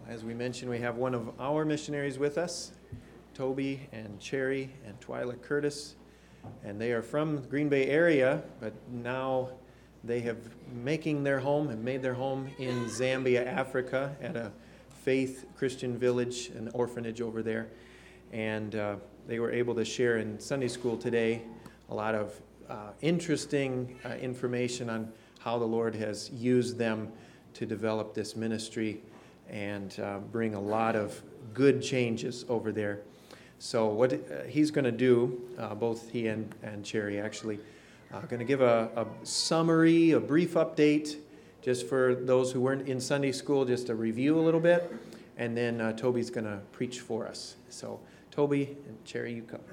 As we mentioned, we have one of our missionaries with us, Toby and Cherry and Twyla Curtis, and they are from the Green Bay area, but now they have made their home in Zambia, Africa, at a Faith Christian Village, an orphanage over there. And they were able to share in Sunday school today a lot of interesting information on how the Lord has used them to develop this ministry and bring a lot of good changes over there. So what he's going to do, both he and Cherry actually, going to give a summary, a brief update, just for those who weren't in Sunday school, just to review a little bit, and then Toby's going to preach for us. So Toby and Cherry, you come.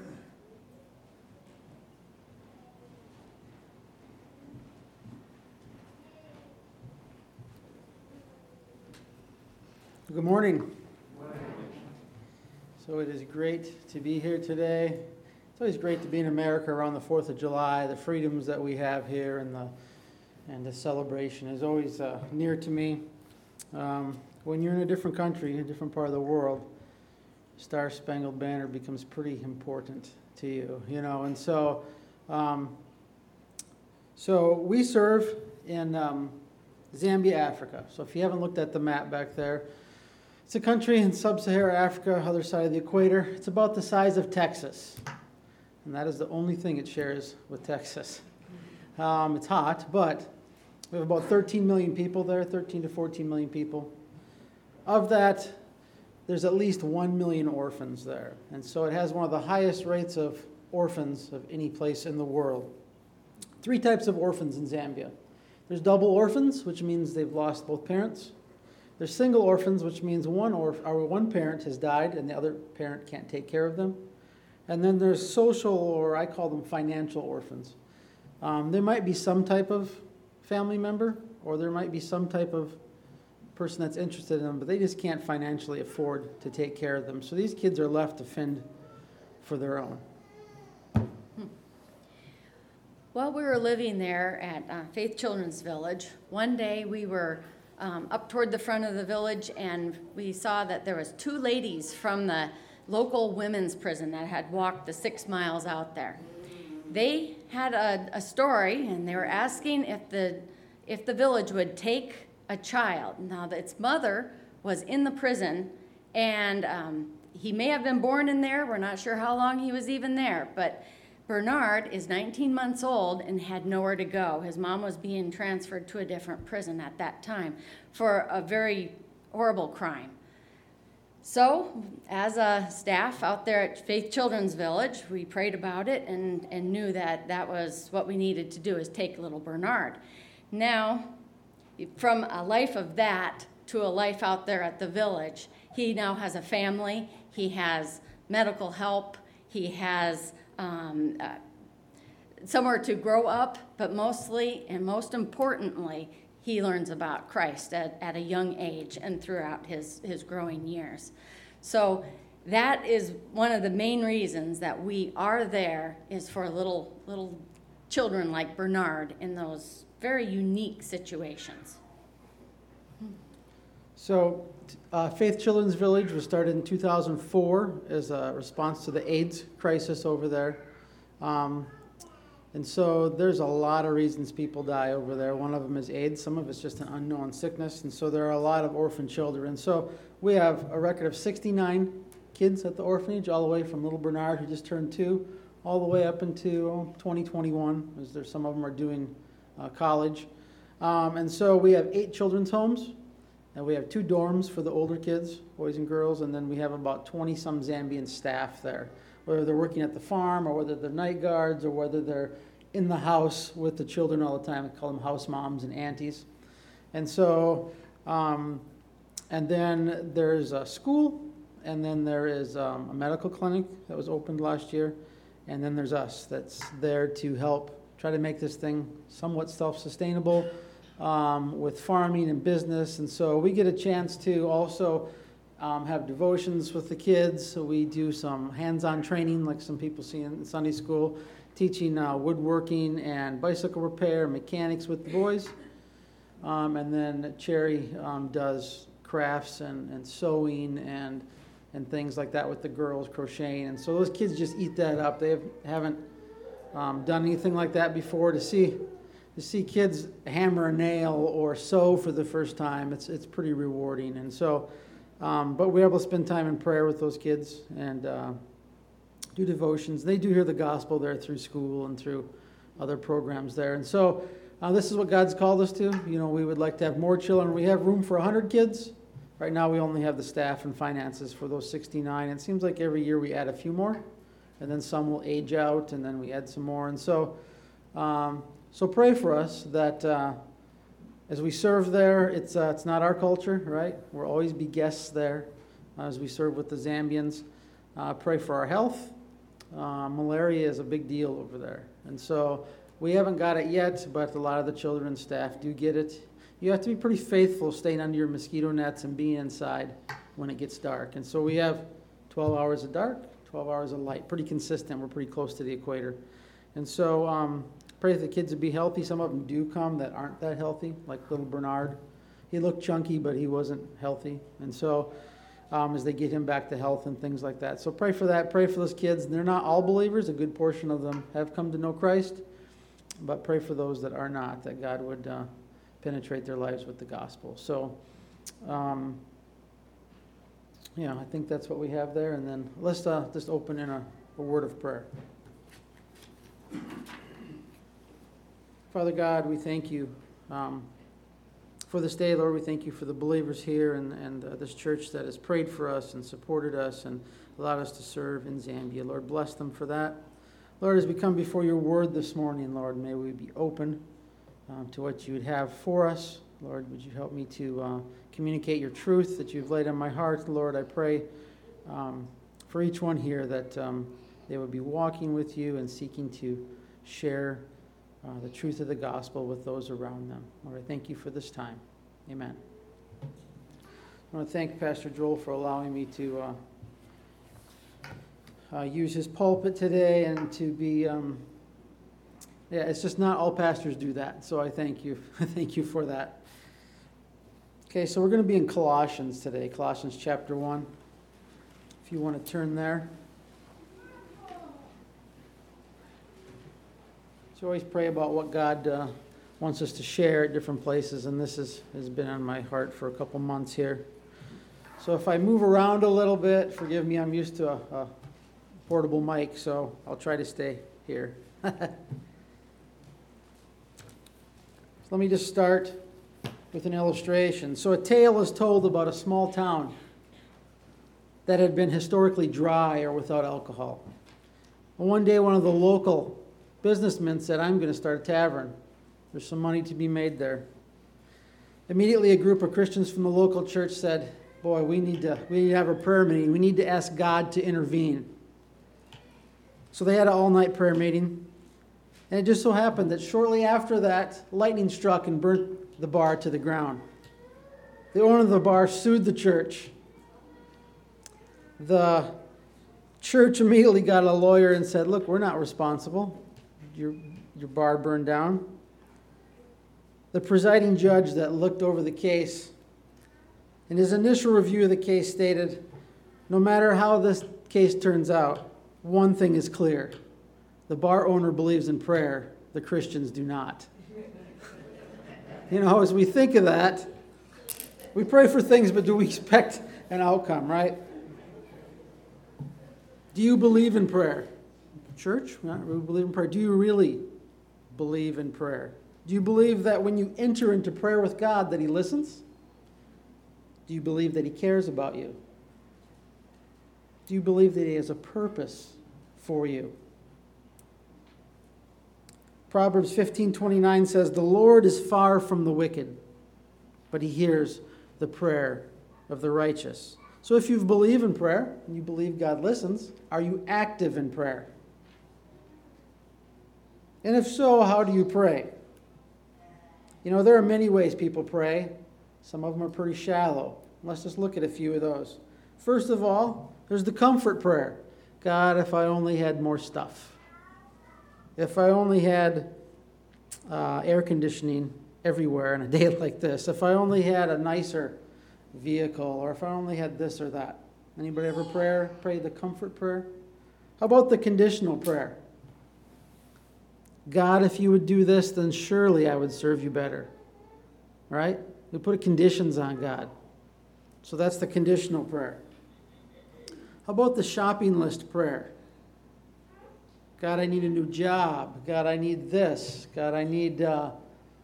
Good morning. So it is great to be here today. It's always great to be in America around the 4th of July. The freedoms that we have here and the celebration is always near to me. When you're in a different country, a different part of the world, Star Spangled Banner becomes pretty important to you, you know. And so we serve in Zambia, Africa. So if you haven't looked at the map back there, it's a country in sub-Saharan Africa, other side of the equator. It's about the size of Texas. And that is the only thing it shares with Texas. It's hot, but we have about 13 million people there, 13 to 14 million people. Of that, there's at least 1 million orphans there. And so it has one of the highest rates of orphans of any place in the world. 3 types of orphans in Zambia. There's double orphans, which means they've lost both parents. There's single orphans, which means one parent has died and the other parent can't take care of them. And then there's social, or I call them financial orphans. There might be some type of family member, or there might be some type of person that's interested in them, but they just can't financially afford to take care of them. So these kids are left to fend for their own. While we were living there at Faith Children's Village, one day we were up toward the front of the village, and we saw that there was 2 ladies from the local women's prison that had walked the 6 miles out there. They had a story, and they were asking if the village would take a child. Now, its mother was in the prison, and he may have been born in there. We're not sure how long he was even there, but Bernard is 19 months old and had nowhere to go. His mom was being transferred to a different prison at that time for a very horrible crime. So, as a staff out there at Faith Children's Village, we prayed about it and knew that that was what we needed to do, is take little Bernard. Now, from a life of that to a life out there at the village, he now has a family, he has medical help, he has somewhere to grow up, but mostly and most importantly, he learns about Christ at a young age and throughout his growing years. So that is one of the main reasons that we are there, is for little children like Bernard in those very unique situations. So Faith Children's Village was started in 2004 as a response to the AIDS crisis over there. And so there's a lot of reasons people die over there. One of them is AIDS. Some of it's just an unknown sickness. And so there are a lot of orphan children. And so we have a record of 69 kids at the orphanage, all the way from little Bernard, who just turned 2, all the way up into 2021, as there's some of them are doing college. And so we have 8 children's homes. And we have 2 dorms for the older kids, boys and girls, and then we have about 20-some Zambian staff there, whether they're working at the farm or whether they're night guards or whether they're in the house with the children all the time. We call them house moms and aunties. And so, and then there's a school, and then there is a medical clinic that was opened last year, and then there's us that's there to help try to make this thing somewhat self-sustainable, with farming and business. And so we get a chance to also have devotions with the kids. So we do some hands-on training, like some people see in Sunday school, teaching woodworking and bicycle repair, mechanics with the boys. And then Cherry does crafts and sewing and things like that with the girls, crocheting. And so those kids just eat that up. They haven't done anything like that before. To see kids hammer a nail or sew for the first time, it's pretty rewarding. And so, but we're able to spend time in prayer with those kids and do devotions. They do hear the gospel there through school and through other programs there. And so this is what God's called us to. You know, we would like to have more children. We have room for 100 kids. Right now we only have the staff and finances for those 69. It seems like every year we add a few more, and then some will age out, and then we add some more. And so, so pray for us that as we serve there, it's not our culture, right? We'll always be guests there as we serve with the Zambians. Pray for our health. Malaria is a big deal over there. And so we haven't got it yet, but a lot of the children and staff do get it. You have to be pretty faithful staying under your mosquito nets and being inside when it gets dark. And so we have 12 hours of dark, 12 hours of light. Pretty consistent. We're pretty close to the equator. And so pray that the kids would be healthy. Some of them do come that aren't that healthy, like little Bernard. He looked chunky, but he wasn't healthy. And so as they get him back to health and things like that. So pray for that. Pray for those kids. They're not all believers. A good portion of them have come to know Christ. But pray for those that are not, that God would penetrate their lives with the gospel. So, I think that's what we have there. And then let's just open in a word of prayer. Father God, we thank you for this day, Lord. We thank you for the believers here and this church that has prayed for us and supported us and allowed us to serve in Zambia. Lord, bless them for that. Lord, as we come before your word this morning, Lord, may we be open to what you would have for us. Lord, would you help me to communicate your truth that you've laid on my heart. Lord, I pray for each one here that they would be walking with you and seeking to share the truth of the gospel with those around them. Lord, I thank you for this time. Amen. I want to thank Pastor Joel for allowing me to use his pulpit today and to be, it's just not all pastors do that, so I thank you. I thank you for that. Okay, so we're going to be in Colossians today, Colossians chapter 1, if you want to turn there. So always pray about what God wants us to share at different places, and this has been on my heart for a couple months here. So if I move around a little bit, forgive me, I'm used to a portable mic, so I'll try to stay here. So let me just start with an illustration. So a tale is told about a small town that had been historically dry or without alcohol. And one day one of the local businessmen said, I'm going to start a tavern. There's some money to be made there. Immediately a group of Christians from the local church said, boy, we need to have a prayer meeting. We need to ask God to intervene. So they had an all-night prayer meeting. And it just so happened that shortly after that, lightning struck and burnt the bar to the ground. The owner of the bar sued the church. The church immediately got a lawyer and said, look, we're not responsible. Your bar burned down. The presiding judge that looked over the case, in his initial review of the case stated, no matter how this case turns out, one thing is clear. The bar owner believes in prayer. The Christians do not. As we think of that, we pray for things, but do we expect an outcome, right? Do you believe in prayer? Church, we believe in prayer. Do you really believe in prayer? Do you believe that when you enter into prayer with God that he listens? Do you believe that he cares about you? Do you believe that he has a purpose for you? Proverbs 15:29 says, the Lord is far from the wicked, but he hears the prayer of the righteous. So if you believe in prayer, and you believe God listens, are you active in prayer? And if so, how do you pray? There are many ways people pray. Some of them are pretty shallow. Let's just look at a few of those. First of all, there's the comfort prayer. God, if I only had more stuff. If I only had air conditioning everywhere on a day like this. If I only had a nicer vehicle, or if I only had this or that. Anybody ever pray the comfort prayer? How about the conditional prayer? God, if you would do this, then surely I would serve you better. Right? We put conditions on God. So that's the conditional prayer. How about the shopping list prayer? God, I need a new job. God, I need this. God, I need, you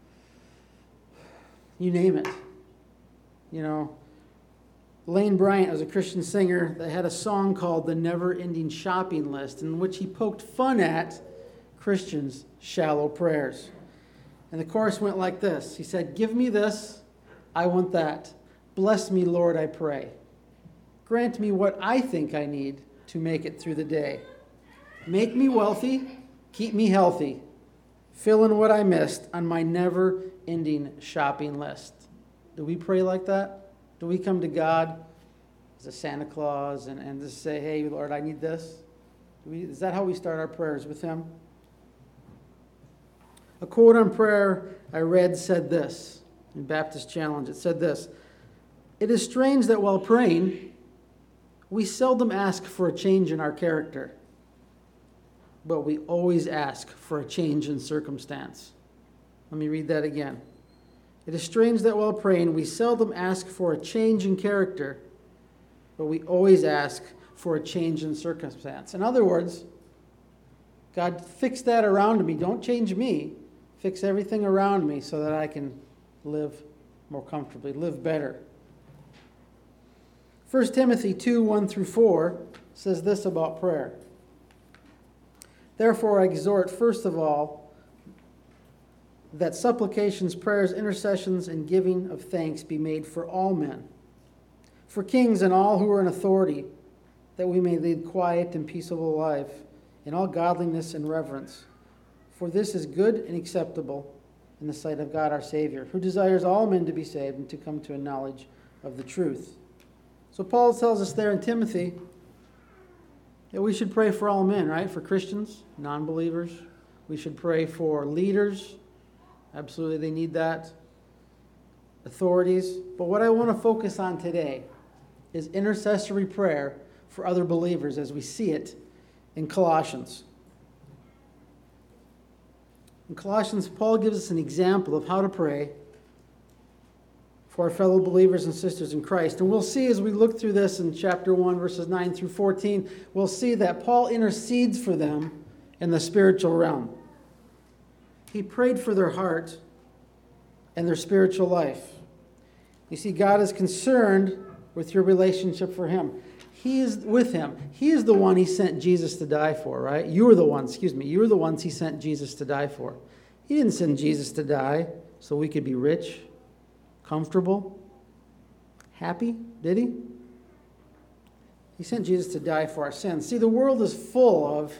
name it. You know, Lane Bryant was a Christian singer that had a song called The Never Ending Shopping List, in which he poked fun at Christians' shallow prayers. And the chorus went like this. He said, give me this, I want that. Bless me, Lord, I pray. Grant me what I think I need to make it through the day. Make me wealthy, keep me healthy. Fill in what I missed on my never-ending shopping list. Do we pray like that? Do we come to God as a Santa Claus and just say, hey, Lord, I need this? Is that how we start our prayers with Him? A quote on prayer I read said this in Baptist Challenge. It said this: it is strange that while praying, we seldom ask for a change in our character, but we always ask for a change in circumstance. Let me read that again. It is strange that while praying, we seldom ask for a change in character, but we always ask for a change in circumstance. In other words, God, fix that around me. Don't change me. Fix everything around me so that I can live more comfortably, live better. 1 Timothy 2, 1 through 4 says this about prayer. Therefore, I exhort, first of all, that supplications, prayers, intercessions, and giving of thanks be made for all men, for kings and all who are in authority, that we may lead quiet and peaceable life in all godliness and reverence. For this is good and acceptable in the sight of God our Savior, who desires all men to be saved and to come to a knowledge of the truth. So Paul tells us there in Timothy that we should pray for all men, right? For Christians, non-believers. We should pray for leaders. Absolutely, they need that. Authorities. But what I want to focus on today is intercessory prayer for other believers as we see it in Colossians. In Colossians, Paul gives us an example of how to pray for our fellow believers and sisters in Christ. And we'll see as we look through this in chapter 1, verses 9 through 14, we'll see that Paul intercedes for them in the spiritual realm. He prayed for their heart and their spiritual life. You see, God is concerned with your relationship for Him. He is with him. He is the one He sent Jesus to die for, right? You were the ones He sent Jesus to die for. He didn't send Jesus to die so we could be rich, comfortable, happy, did He? He sent Jesus to die for our sins. See, the world is full of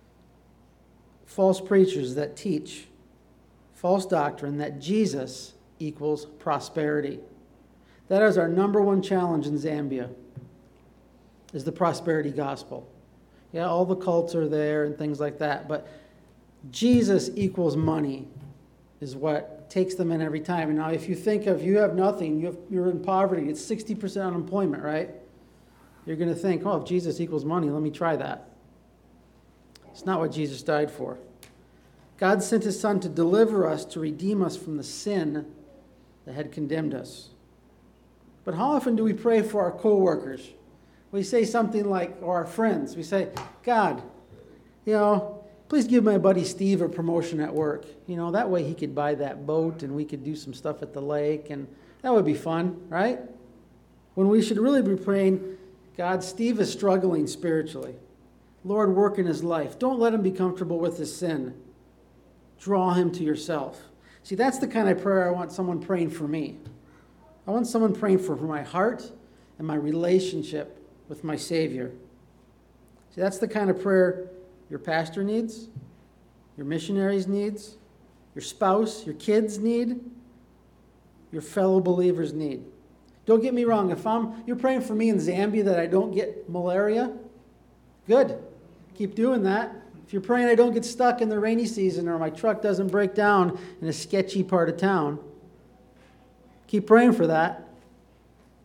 false preachers that teach false doctrine that Jesus equals prosperity. That is our number one challenge in Zambia, is the prosperity gospel. Yeah, all the cults are there and things like that, but Jesus equals money is what takes them in every time. And now if you think of, you have nothing, you're in poverty, it's 60% unemployment, right? You're going to think, oh, if Jesus equals money, let me try that. It's not what Jesus died for. God sent His Son to deliver us, to redeem us from the sin that had condemned us. But how often do we pray for our co-workers? We say something like, or our friends, we say, God, please give my buddy Steve a promotion at work. That way he could buy that boat and we could do some stuff at the lake, and that would be fun, right? When we should really be praying, God, Steve is struggling spiritually. Lord, work in his life. Don't let him be comfortable with his sin. Draw him to yourself. See, that's the kind of prayer I want someone praying for me. I want someone praying for my heart and my relationship with my Savior. See, that's the kind of prayer your pastor needs, your missionaries needs, your spouse, your kids need, your fellow believers need. Don't get me wrong, if you're praying for me in Zambia that I don't get malaria, good. Keep doing that. If you're praying I don't get stuck in the rainy season or my truck doesn't break down in a sketchy part of town, keep praying for that. But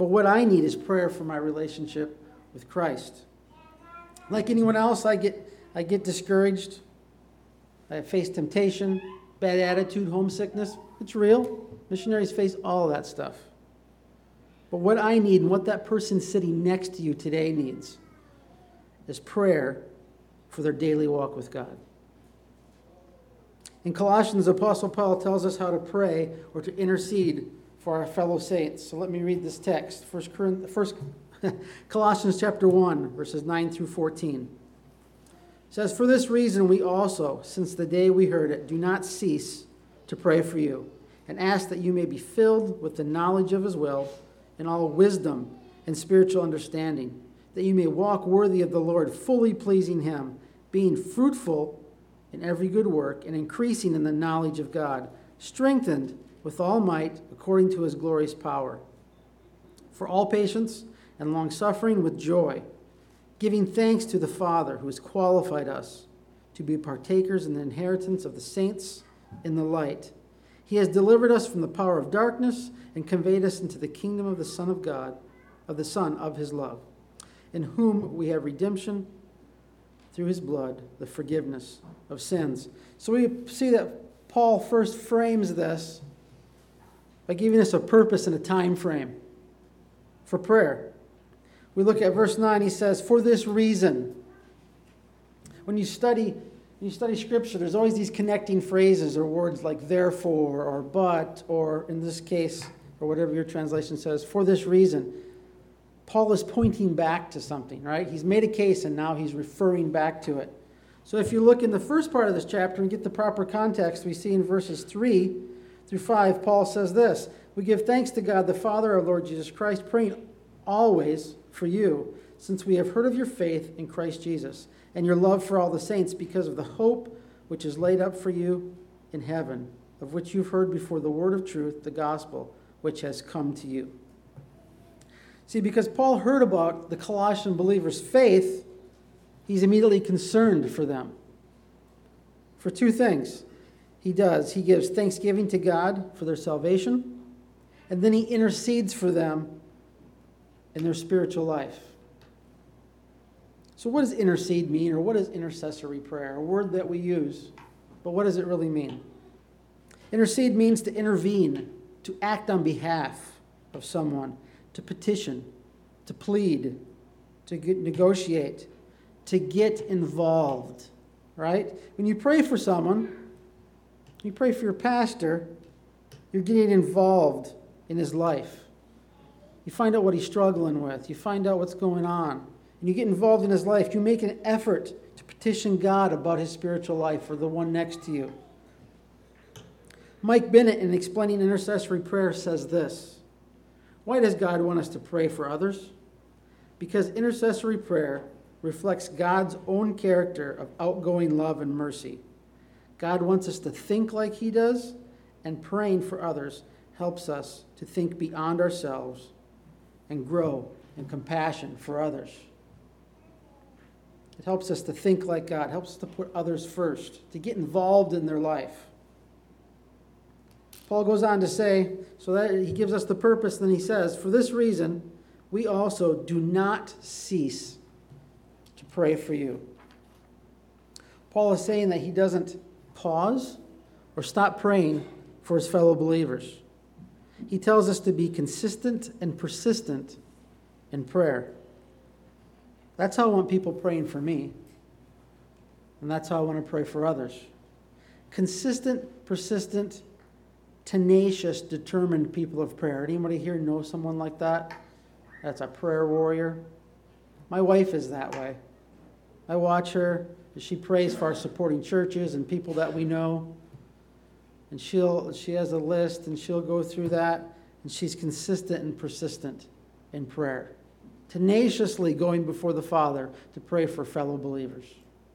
But what I need is prayer for my relationship with Christ. Like anyone else, I get discouraged. I face temptation, bad attitude, homesickness. It's real. Missionaries face all of that stuff. But what I need and what that person sitting next to you today needs is prayer for their daily walk with God. In Colossians, Apostle Paul tells us how to pray or to intercede for our fellow saints. So let me read this text. Colossians chapter 1, verses 9 through 14. It says, "For this reason we also, since the day we heard it, do not cease to pray for you, and ask that you may be filled with the knowledge of his will, in all wisdom and spiritual understanding, that you may walk worthy of the Lord, fully pleasing him, being fruitful in every good work, and increasing in the knowledge of God, strengthened with all might according to his glorious power, for all patience and long-suffering with joy, giving thanks to the Father who has qualified us to be partakers in the inheritance of the saints in the light. He has delivered us from the power of darkness and conveyed us into the kingdom of the Son of God, of the Son of his love, in whom we have redemption through his blood, the forgiveness of sins." So we see that Paul first frames this by giving us a purpose and a time frame for prayer. We look at verse 9, he says, "For this reason." When you study Scripture, there's always these connecting phrases or words like therefore or but, or in this case, or whatever your translation says, for this reason. Paul is pointing back to something, right? He's made a case and now he's referring back to it. So if you look in the first part of this chapter and get the proper context, we see in verses 3 through 5, Paul says this: "We give thanks to God, the Father of our Lord Jesus Christ, praying always for you, since we have heard of your faith in Christ Jesus, and your love for all the saints, because of the hope which is laid up for you in heaven, of which you've heard before the word of truth, the gospel, which has come to you." See, because Paul heard about the Colossian believers' faith, he's immediately concerned for them. For two things he does. He gives thanksgiving to God for their salvation, and then he intercedes for them in their spiritual life. So what does intercede mean, or what is intercessory prayer? A word that we use, but what does it really mean? Intercede means to intervene, to act on behalf of someone, to petition, to plead, to negotiate, to get involved, right? When you pray for someone, you pray for your pastor, you're getting involved in his life. You find out what he's struggling with. You find out what's going on. And you get involved in his life. You make an effort to petition God about his spiritual life or the one next to you. Mike Bennett, in explaining intercessory prayer, says this: "Why does God want us to pray for others? Because intercessory prayer reflects God's own character of outgoing love and mercy. God wants us to think like he does, and praying for others helps us to think beyond ourselves and grow in compassion for others." It helps us to think like God, helps us to put others first, to get involved in their life. Paul goes on to say, so that he gives us the purpose, then he says, "For this reason, we also do not cease to pray for you." Paul is saying that he doesn't pause or stop praying for his fellow believers. He tells us to be consistent and persistent in prayer. That's how I want people praying for me. And that's how I want to pray for others. Consistent, persistent, tenacious, determined people of prayer. Anybody here know someone like that? That's a prayer warrior. My wife is that way. I watch her as she prays for our supporting churches and people that we know. And she has a list, and she'll go through that, and she's consistent and persistent in prayer, tenaciously going before the Father to pray for fellow believers,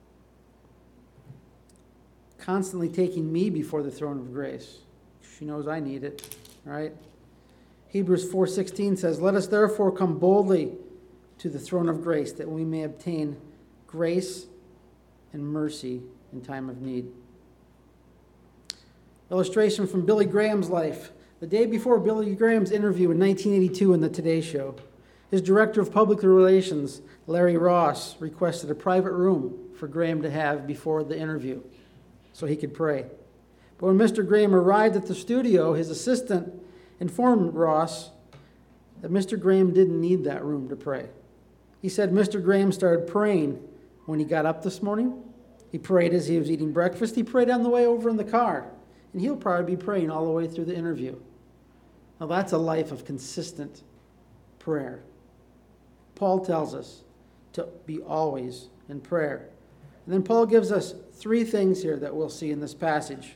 constantly taking me before the throne of grace. She knows I need it, right? Hebrews 4:16 says, "Let us therefore come boldly to the throne of grace, that we may obtain grace and mercy in time of need." Illustration from Billy Graham's life. The day before Billy Graham's interview in 1982 in the Today Show, his director of public relations, Larry Ross, requested a private room for Graham to have before the interview so he could pray. But when Mr. Graham arrived at the studio, his assistant informed Ross that Mr. Graham didn't need that room to pray. He said Mr. Graham started praying when he got up this morning. He prayed as he was eating breakfast. He prayed on the way over in the car. And he'll probably be praying all the way through the interview. Now that's a life of consistent prayer. Paul tells us to be always in prayer. And then Paul gives us three things here that we'll see in this passage.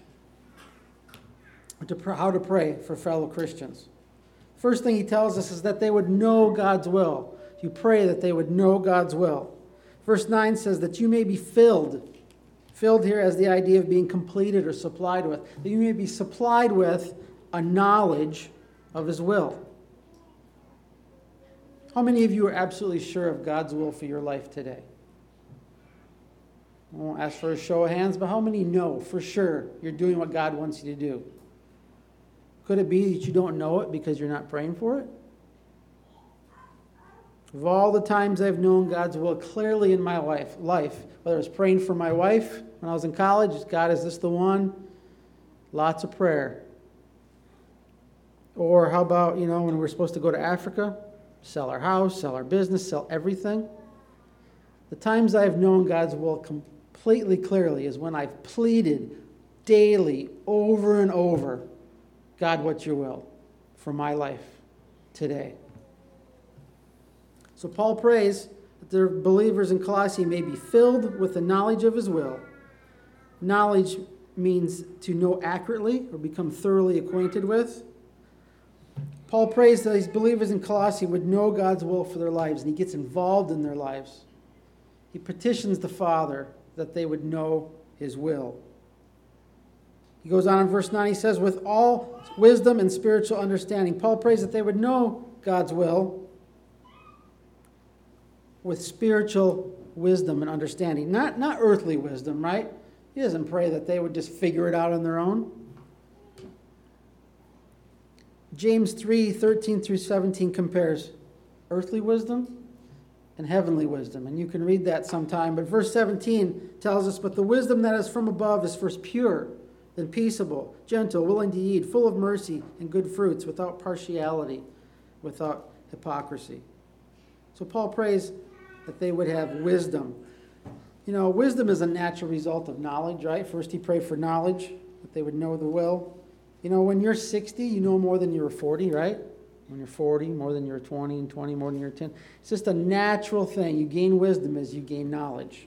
How to pray for fellow Christians. First thing he tells us is that they would know God's will. You pray that they would know God's will. Verse 9 says that you may be filled. Filled here has the idea of being completed or supplied with. That you may be supplied with a knowledge of his will. How many of you are absolutely sure of God's will for your life today? I won't ask for a show of hands, but how many know for sure you're doing what God wants you to do? Could it be that you don't know it because you're not praying for it? Of all the times I've known God's will clearly in my life, whether I was praying for my wife when I was in college, God, is this the one? Lots of prayer. Or how about, when we're supposed to go to Africa, sell our house, sell our business, sell everything? The times I've known God's will completely clearly is when I've pleaded daily, over and over, God, what's your will for my life today? So Paul prays that the believers in Colossae may be filled with the knowledge of his will. Knowledge means to know accurately or become thoroughly acquainted with. Paul prays that these believers in Colossae would know God's will for their lives, and he gets involved in their lives. He petitions the Father that they would know his will. He goes on in verse 9, he says, with all wisdom and spiritual understanding. Paul prays that they would know God's will with spiritual wisdom and understanding. Not earthly wisdom, right? He doesn't pray that they would just figure it out on their own. James 3:13-17 compares earthly wisdom and heavenly wisdom. And you can read that sometime. But verse 17 tells us, but the wisdom that is from above is first pure, then peaceable, gentle, willing to yield, full of mercy and good fruits, without partiality, without hypocrisy. So Paul prays that they would have wisdom. Wisdom is a natural result of knowledge, right? First he prayed for knowledge, that they would know the will. When you're 60, you know more than you were 40, right? When you're 40, more than you're 20, and 20, more than you're 10. It's just a natural thing. You gain wisdom as you gain knowledge.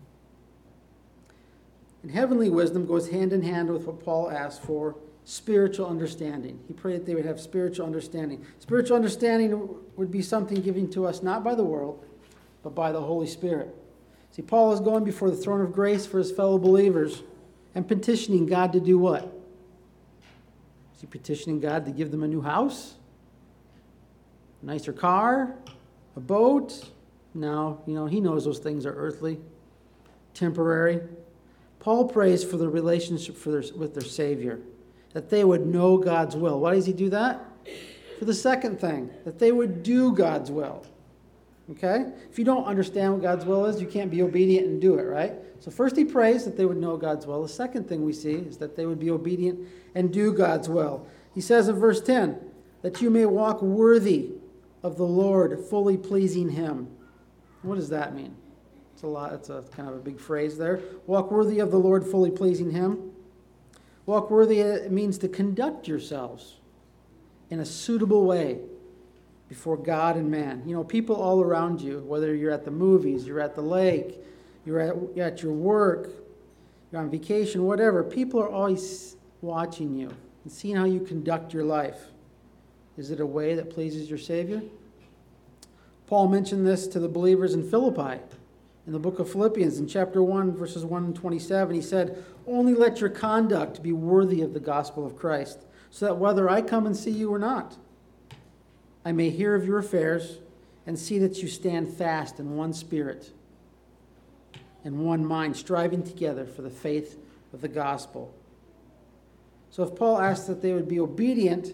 And heavenly wisdom goes hand in hand with what Paul asked for, spiritual understanding. He prayed that they would have spiritual understanding. Spiritual understanding would be something given to us not by the world, but by the Holy Spirit. See, Paul is going before the throne of grace for his fellow believers and petitioning God to do what? Is he petitioning God to give them a new house? A nicer car? A boat? No, he knows those things are earthly, temporary. Paul prays for the relationship with their Savior, that they would know God's will. Why does he do that? For the second thing, that they would do God's will. Okay? If you don't understand what God's will is, you can't be obedient and do it, right? So first he prays that they would know God's will. The second thing we see is that they would be obedient and do God's will. He says in verse 10, that you may walk worthy of the Lord, fully pleasing him. What does that mean? It's a kind of a big phrase there. Walk worthy of the Lord, fully pleasing him. Walk worthy, it means to conduct yourselves in a suitable way before God and man. People all around you, whether you're at the movies, you're at the lake, you're at your work, you're on vacation, whatever, people are always watching you and seeing how you conduct your life. Is it a way that pleases your Savior? Paul mentioned this to the believers in Philippi. In the book of Philippians, in chapter 1, verses 1 and 27, he said, only let your conduct be worthy of the gospel of Christ, so that whether I come and see you or not, I may hear of your affairs and see that you stand fast in one spirit and one mind, striving together for the faith of the gospel. So if Paul asked that they would be obedient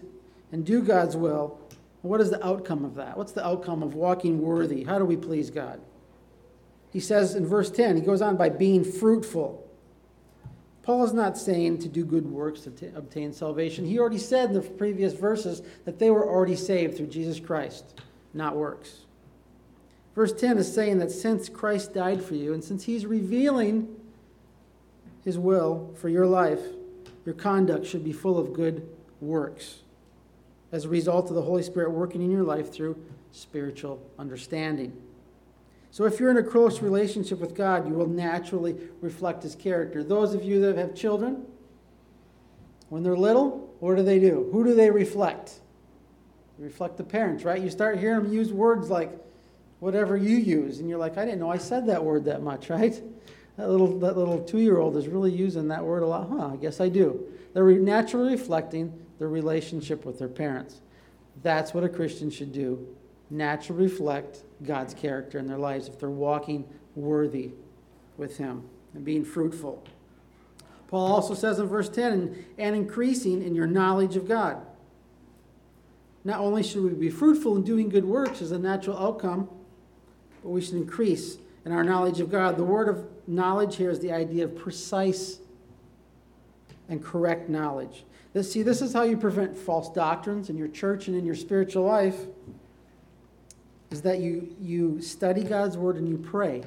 and do God's will. What is the outcome of that? What's the outcome of walking worthy? How do we please God? He says in verse 10, he goes on by being fruitful. Paul is not saying to do good works to obtain salvation. He already said in the previous verses that they were already saved through Jesus Christ, not works. Verse 10 is saying that since Christ died for you, and since he's revealing his will for your life, your conduct should be full of good works as a result of the Holy Spirit working in your life through spiritual understanding. So if you're in a close relationship with God, you will naturally reflect his character. Those of you that have children, when they're little, what do? Who do they reflect? They reflect the parents, right? You start hearing them use words like whatever you use, and you're like, I didn't know I said that word that much, right? That little 2-year-old is really using that word a lot. I guess I do. They're naturally reflecting their relationship with their parents. That's what a Christian should do. Naturally reflect God's character in their lives if they're walking worthy with him and being fruitful. Paul also says in verse 10, and increasing in your knowledge of God. Not only should we be fruitful in doing good works as a natural outcome, but we should increase in our knowledge of God. The word of knowledge here is the idea of precise and correct knowledge. This is how you prevent false doctrines in your church and in your spiritual life, is that you study God's word and you pray.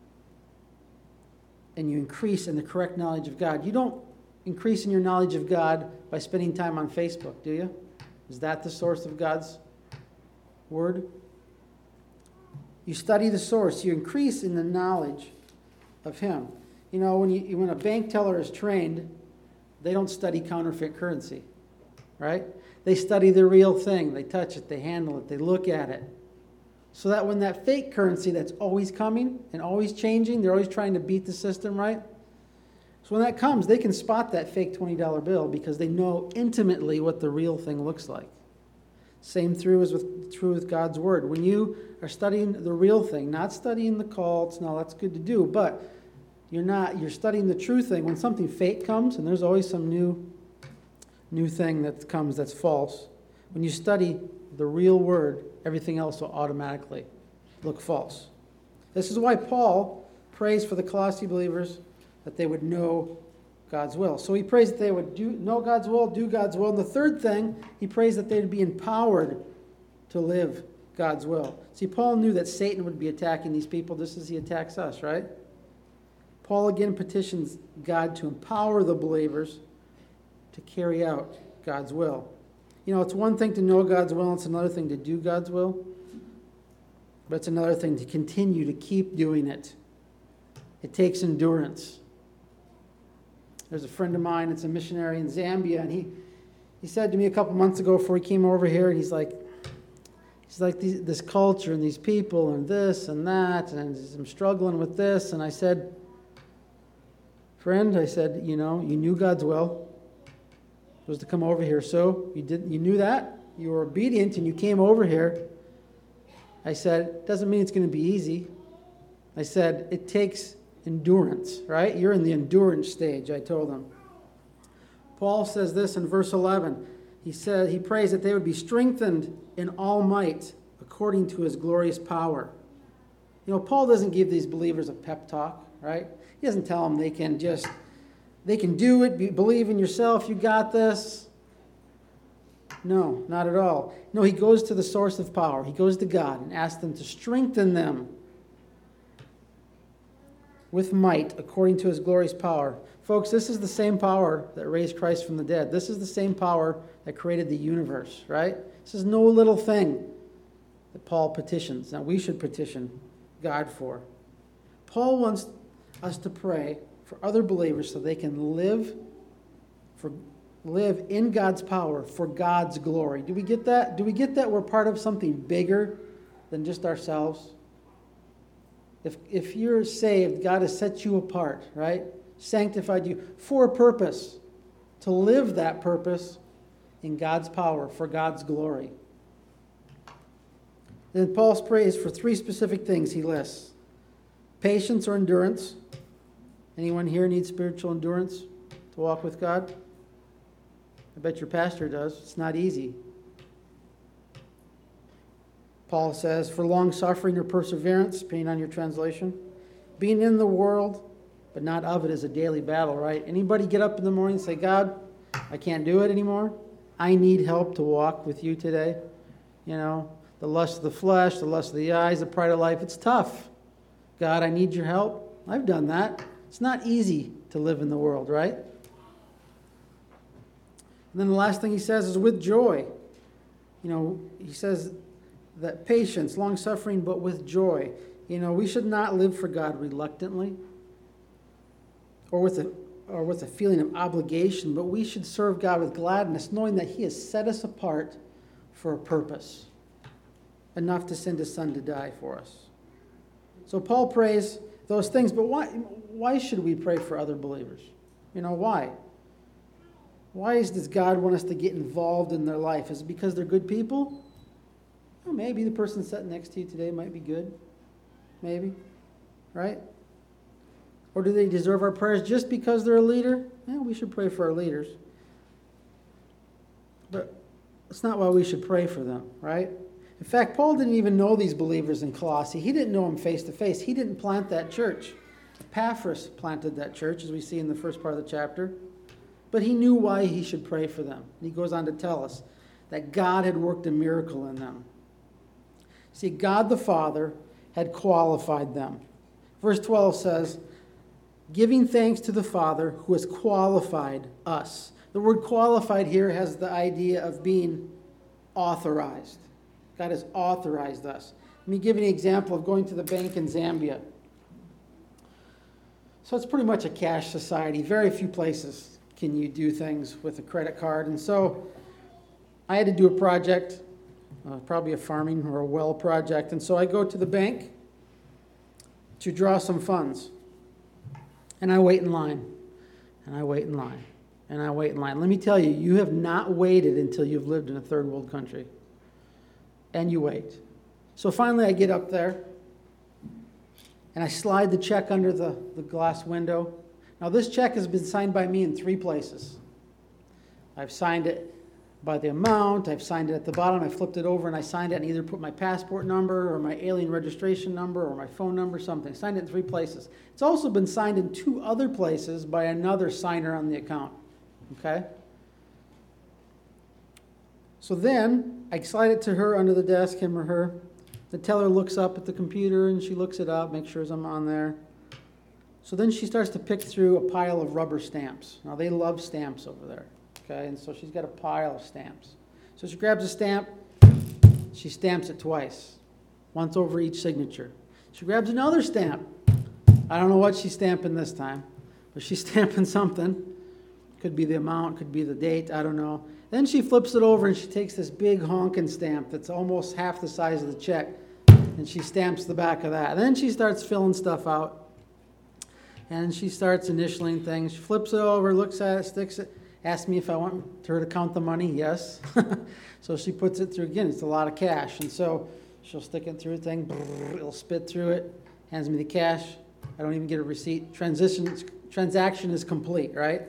And you increase in the correct knowledge of God. You don't increase in your knowledge of God by spending time on Facebook, do you? Is that the source of God's word? You study the source. You increase in the knowledge of him. You know, when a bank teller is trained, they don't study counterfeit currency, right? They study the real thing. They touch it, they handle it, they look at it. So that when that fake currency that's always coming and always changing, they're always trying to beat the system, right? So when that comes, they can spot that fake $20 bill because they know intimately what the real thing looks like. Same true with God's word. When you are studying the real thing, not studying the cults, no, that's good to do, but you're studying the true thing. When something fake comes, and there's always some new thing that comes that's false, when you study the real word, everything else will automatically look false. This is why Paul prays for the Colossae believers that they would know God's will. So he prays that they would know God's will, do God's will. And the third thing, he prays that they would be empowered to live God's will. See, Paul knew that Satan would be attacking these people just as he attacks us, right? Paul again petitions God to empower the believers to carry out God's will. You know, it's one thing to know God's will, and it's another thing to do God's will. But it's another thing to continue to keep doing it. It takes endurance. There's a friend of mine, it's a missionary in Zambia, and he said to me a couple months ago before he came over here, and he's like this culture and these people and this and that, and I'm struggling with this. And I said, friend, you knew God's will was to come over here. So you knew that, you were obedient, and you came over here. I said, it doesn't mean it's going to be easy. I said, it takes endurance, right? You're in the endurance stage, I told him. Paul says this in verse 11. He prays that they would be strengthened in all might according to his glorious power. You know, Paul doesn't give these believers a pep talk, right? He doesn't tell them they can do it, believe in yourself, you got this. No, not at all. No, he goes to the source of power. He goes to God and asks them to strengthen them with might according to his glorious power. Folks, this is the same power that raised Christ from the dead. This is the same power that created the universe, right? This is no little thing that Paul petitions. Now, we should petition God for. Paul wants us to pray for other believers so they can live in God's power for God's glory. Do we get that? Do we get that we're part of something bigger than just ourselves? If you're saved, God has set you apart, right? Sanctified you for a purpose, to live that purpose in God's power for God's glory. Then Paul prays for 3 specific things he lists. Patience or endurance. Anyone here needs spiritual endurance to walk with God? I bet your pastor does. It's not easy. Paul says, for long suffering or perseverance, depending on your translation. Being in the world, but not of it, is a daily battle, right? Anybody get up in the morning and say, God, I can't do it anymore. I need help to walk with you today. You know, the lust of the flesh, the lust of the eyes, the pride of life. It's tough. God, I need your help. I've done that. It's not easy to live in the world, right? And then the last thing he says is with joy. You know, he says that patience, long-suffering, but with joy. You know, we should not live for God reluctantly or with a feeling of obligation, but we should serve God with gladness, knowing that he has set us apart for a purpose, enough to send his son to die for us. So Paul prays those things, but why should we pray for other believers? You know, why? Why does God want us to get involved in their life? Is it because they're good people? Well, maybe the person sitting next to you today might be good. Maybe. Right? Or do they deserve our prayers just because they're a leader? Yeah, we should pray for our leaders. But it's not why we should pray for them, right? In fact, Paul didn't even know these believers in Colossae. He didn't know them face to face. He didn't plant that church. Epaphras planted that church, as we see in the first part of the chapter. But he knew why he should pray for them. And he goes on to tell us that God had worked a miracle in them. See, God the Father had qualified them. Verse 12 says, giving thanks to the Father who has qualified us. The word qualified here has the idea of being authorized. God has authorized us. Let me give you an example of going to the bank in Zambia. So it's pretty much a cash society. Very few places can you do things with a credit card. And so I had to do a project, probably a farming or a well project. And so I go to the bank to draw some funds. And I wait in line. And I wait in line. And I wait in line. Let me tell you, you have not waited until you've lived in a third world country. And you wait. So finally I get up there. And I slide the check under the glass window. Now this check has been signed by me in 3 places. I've signed it by the amount, I've signed it at the bottom, I flipped it over and I signed it and either put my passport number or my alien registration number or my phone number, something. Signed it in 3 places. It's also been signed in 2 other places by another signer on the account. Okay? So then I slide it to her under the desk, him or her. The teller looks up at the computer and she looks it up, makes sure I'm on there. So then she starts to pick through a pile of rubber stamps. Now they love stamps over there. Okay, and so she's got a pile of stamps. So she grabs a stamp, she stamps it twice, once over each signature. She grabs another stamp. I don't know what she's stamping this time, but she's stamping something. Could be the amount, could be the date, I don't know. Then she flips it over and she takes this big honking stamp that's almost half the size of the check, and she stamps the back of that. Then she starts filling stuff out, and she starts initialing things. She flips it over, looks at it, sticks it, asks me if I want her to count the money. Yes. So she puts it through again. It's a lot of cash. And so she'll stick it through a thing. It'll spit through it. Hands me the cash. I don't even get a receipt. Transaction is complete, right?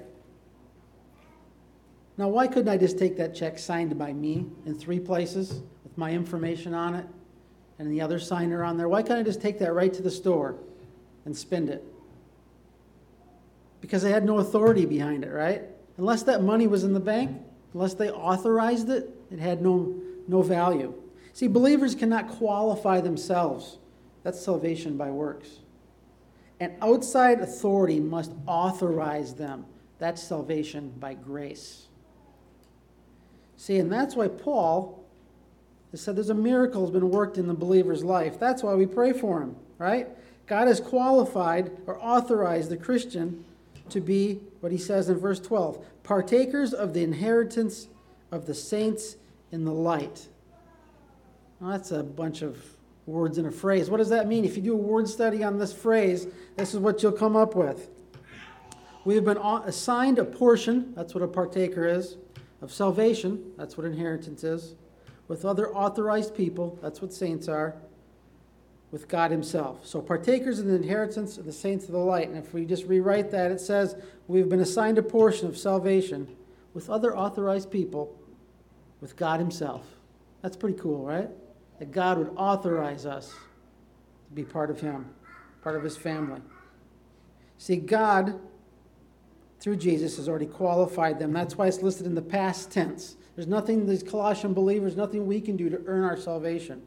Now, why couldn't I just take that check signed by me in 3 places with my information on it and the other signer on there? Why couldn't I just take that right to the store and spend it? Because I had no authority behind it, right? Unless that money was in the bank, unless they authorized it, it had no value. See, believers cannot qualify themselves. That's salvation by works. An outside authority must authorize them. That's salvation by grace. See, and that's why Paul has said there's a miracle has been worked in the believer's life. That's why we pray for him, right? God has qualified or authorized the Christian to be, what he says in verse 12, partakers of the inheritance of the saints in the light. Now, that's a bunch of words in a phrase. What does that mean? If you do a word study on this phrase, this is what you'll come up with. We have been assigned a portion, that's what a partaker is, of salvation, that's what inheritance is, with other authorized people, that's what saints are, with God himself. So partakers in the inheritance of the saints of the light. And if we just rewrite that, it says, we've been assigned a portion of salvation with other authorized people, with God himself. That's pretty cool, right? that God would authorize us to be part of him, part of his family. See, God, through Jesus, has already qualified them. That's why it's listed in the past tense. There's nothing, these Colossian believers, nothing we can do to earn our salvation.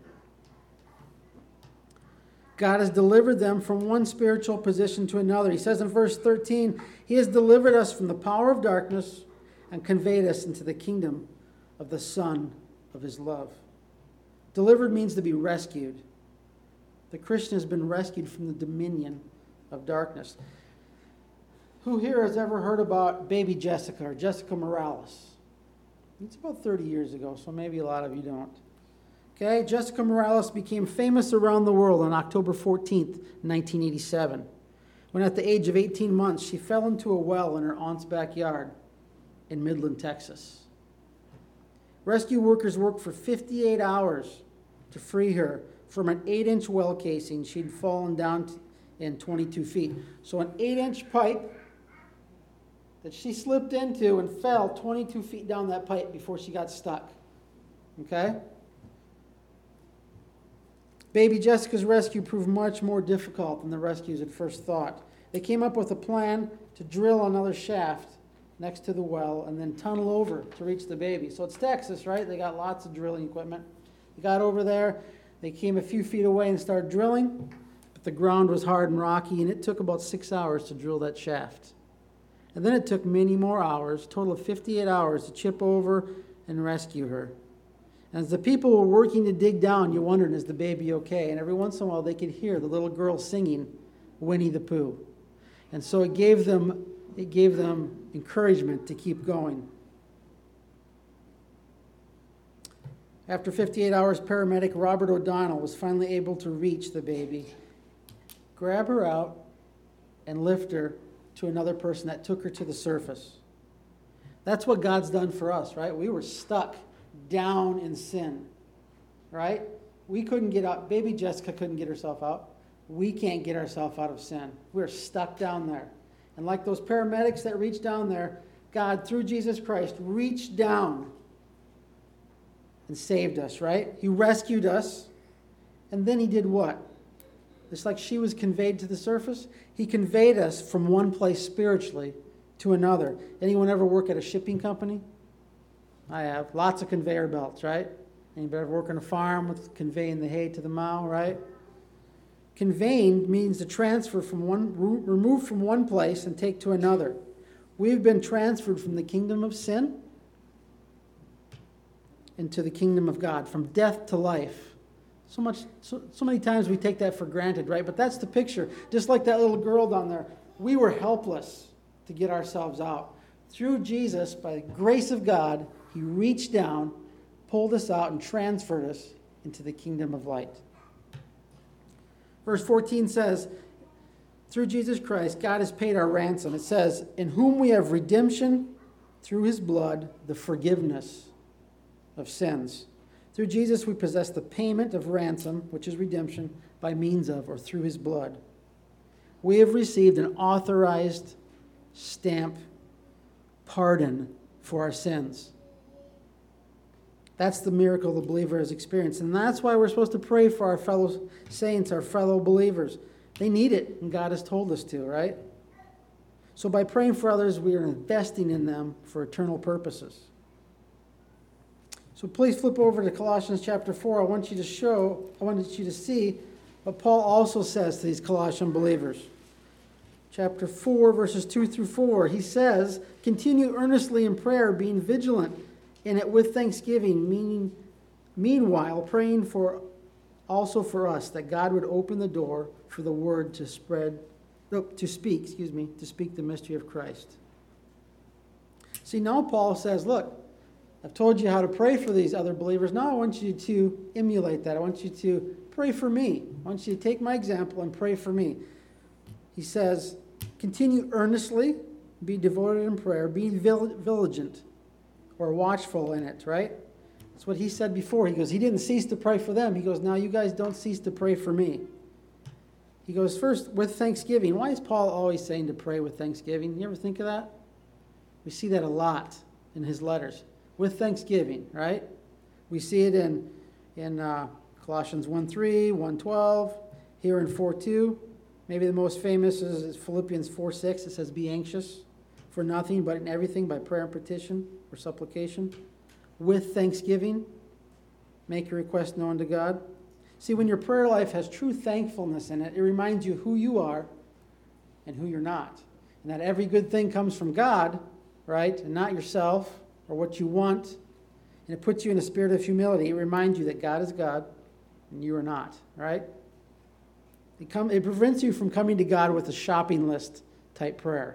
God has delivered them from one spiritual position to another. He says in verse 13, he has delivered us from the power of darkness and conveyed us into the kingdom of the Son of his love. Delivered means to be rescued. The Christian has been rescued from the dominion of darkness. Who here has ever heard about baby Jessica or Jessica Morales? It's about 30 years ago, so maybe a lot of you don't. Okay, Jessica Morales became famous around the world on October 14th, 1987, when at the age of 18 months, she fell into a well in her aunt's backyard in Midland, Texas. Rescue workers worked for 58 hours to free her from an 8-inch well casing she'd fallen down in 22 feet. So an 8-inch pipe that she slipped into and fell 22 feet down that pipe before she got stuck. Okay? Baby Jessica's rescue proved much more difficult than the rescues at first thought. They came up with a plan to drill another shaft next to the well and then tunnel over to reach the baby. So it's Texas, right? They got lots of drilling equipment. They got over there. They came a few feet away and started drilling, but the ground was hard and rocky, and it took about 6 hours to drill that shaft. And then it took many more hours, a total of 58 hours, to chip over and rescue her. As the people were working to dig down, you wondered, is the baby okay? And every once in a while they could hear the little girl singing Winnie the Pooh. And so it gave them encouragement to keep going. After 58 hours, paramedic Robert O'Donnell was finally able to reach the baby, grab her out, and lift her to another person that took her to the surface. That's what God's done for us, right? We were stuck down in sin, right? We couldn't get out. Baby Jessica couldn't get herself out. We can't get ourselves out of sin. We're stuck down there. And like those paramedics that reached down there, God, through Jesus Christ, reached down and saved us, right? He rescued us. And then he did what? Just like she was conveyed to the surface, he conveyed us from one place spiritually to another. Anyone ever work at a shipping company? I have. Lots of conveyor belts, right? Anybody ever work on a farm with conveying the hay to the mow, right? Conveying means to transfer from remove from one place and take to another. We've been transferred from the kingdom of sin into the kingdom of God, from death to life. So many times we take that for granted, right? But that's the picture. Just like that little girl down there, we were helpless to get ourselves out. Through Jesus, by the grace of God, he reached down, pulled us out, and transferred us into the kingdom of light. Verse 14 says, through Jesus Christ, God has paid our ransom. It says, in whom we have redemption through his blood, the forgiveness of sins. Through Jesus, we possess the payment of ransom, which is redemption, by means of or through his blood. We have received an authorized stamp pardon for our sins. That's the miracle the believer has experienced. And that's why we're supposed to pray for our fellow saints, our fellow believers. They need it, and God has told us to, right? So by praying for others, we are investing in them for eternal purposes. So please flip over to Colossians chapter 4. I want you to see what Paul also says to these Colossian believers. Chapter 4, verses 2 through 4. He says, continue earnestly in prayer, being vigilant in it with thanksgiving, meanwhile praying also for us, that God would open the door for the word to speak the mystery of Christ. See, now Paul says, look, I've told you how to pray for these other believers. Now I want you to emulate that. I want you to pray for me. I want you to take my example and pray for me. He says, continue earnestly, be devoted in prayer, be vigilant or watchful in it, right? That's what he said before. He goes, he didn't cease to pray for them. He goes, now you guys don't cease to pray for me. He goes, first, with thanksgiving. Why is Paul always saying to pray with thanksgiving? You ever think of that? We see that a lot in his letters. With thanksgiving, right? We see it in Colossians 1:3, 1:12, here in 4:2. Maybe the most famous is Philippians 4:6. It says, be anxious for nothing, but in everything by prayer and petition or supplication. With thanksgiving, make your request known to God. See, when your prayer life has true thankfulness in it, it reminds you who you are and who you're not. And that every good thing comes from God, right? And not yourself or what you want. And it puts you in a spirit of humility. It reminds you that God is God and you are not, right? It prevents you from coming to God with a shopping list type prayer.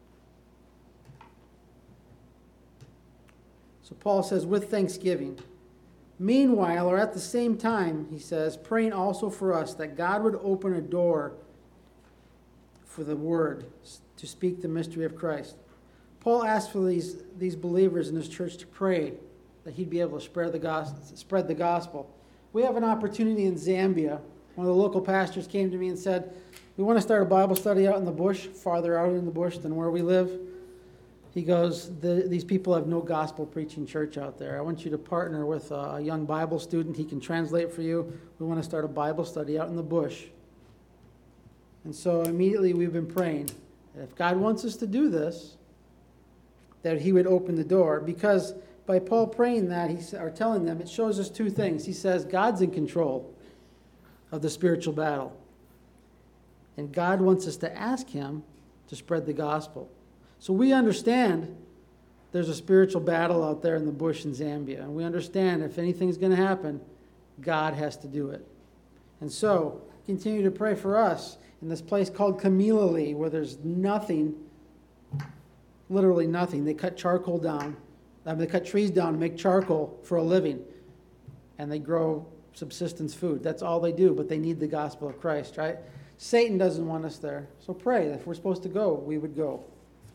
So Paul says, with thanksgiving. Meanwhile, or at the same time, he says, praying also for us that God would open a door for the word to speak the mystery of Christ. Paul asked for these believers in his church to pray that he'd be able to spread the gospel. We have an opportunity in Zambia. One of the local pastors came to me and said, we want to start a Bible study out in the bush, farther out in the bush than where we live. He goes, these people have no gospel preaching church out there. I want you to partner with a young Bible student. He can translate for you. We want to start a Bible study out in the bush. And so immediately we've been praying that if God wants us to do this, that he would open the door. Because by Paul praying that, or telling them, it shows us two things. He says God's in control of the spiritual battle. And God wants us to ask him to spread the gospel. So we understand there's a spiritual battle out there in the bush in Zambia. And we understand if anything's going to happen, God has to do it. And so continue to pray for us in this place called Camilali, where there's nothing, literally nothing. They cut charcoal down. They cut trees down to make charcoal for a living. And they grow subsistence food. That's all they do, but they need the gospel of Christ, right? Satan doesn't want us there. So pray that if we're supposed to go, we would go.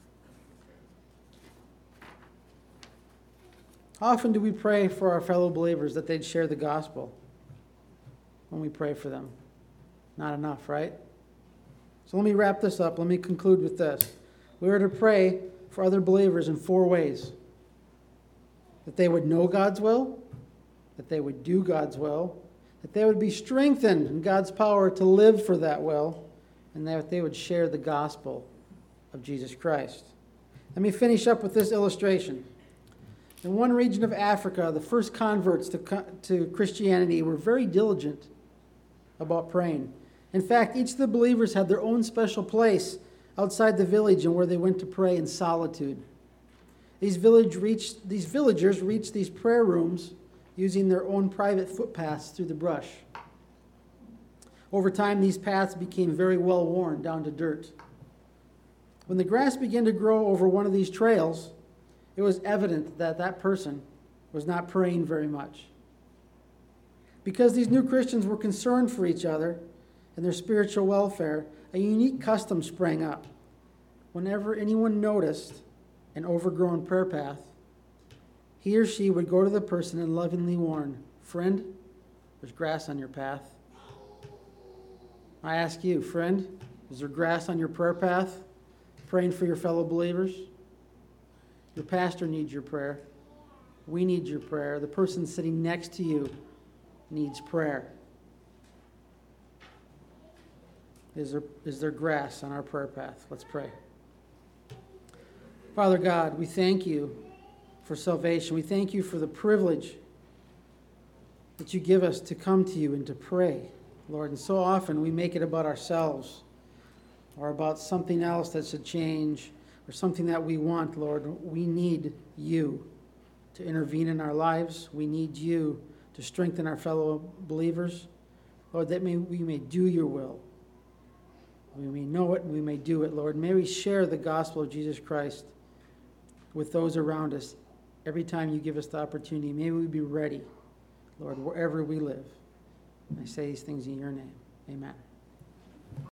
How often do we pray for our fellow believers that they'd share the gospel when we pray for them? Not enough, right? So let me wrap this up. Let me conclude with this. We are to pray for other believers in 4 ways. That they would know God's will, that they would do God's will, that they would be strengthened in God's power to live for that will, and that they would share the gospel of Jesus Christ. Let me finish up with this illustration. In one region of Africa, the first converts to Christianity were very diligent about praying. In fact, each of the believers had their own special place outside the village and where they went to pray in solitude. These villagers reached these prayer rooms using their own private footpaths through the brush. Over time, these paths became very well worn down to dirt. When the grass began to grow over one of these trails, it was evident that that person was not praying very much. Because these new Christians were concerned for each other and their spiritual welfare, a unique custom sprang up. Whenever anyone noticed an overgrown prayer path, he or she would go to the person and lovingly warn, friend, there's grass on your path. I ask you, friend, is there grass on your prayer path? Praying for your fellow believers? Your pastor needs your prayer. We need your prayer. The person sitting next to you needs prayer. Is there grass on our prayer path? Let's pray. Father God, we thank you for salvation. We thank you for the privilege that you give us to come to you and to pray, Lord. And so often we make it about ourselves or about something else that should change or something that we want, Lord. We need you to intervene in our lives. We need you to strengthen our fellow believers. Lord, that we may do your will. We may know it and we may do it, Lord. May we share the gospel of Jesus Christ with those around us every time you give us the opportunity. May we be ready, Lord, wherever we live. And I say these things in your name. Amen.